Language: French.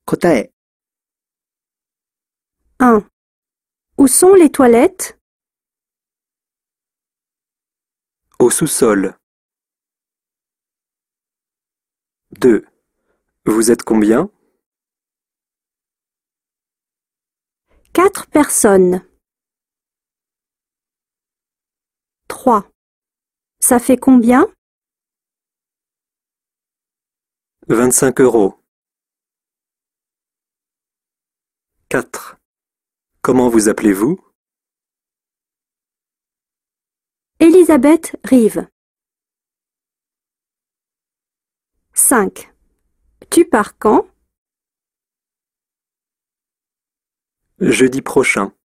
答え、 1. Où sont les toilettes? Au sous-sol. 2. Vous êtes combien? 4 personnes. 3. Ça fait combien? 25 euros. 4. Comment vous appelez-vous? Elisabeth Rive. 5. Tu pars quand? Jeudi prochain.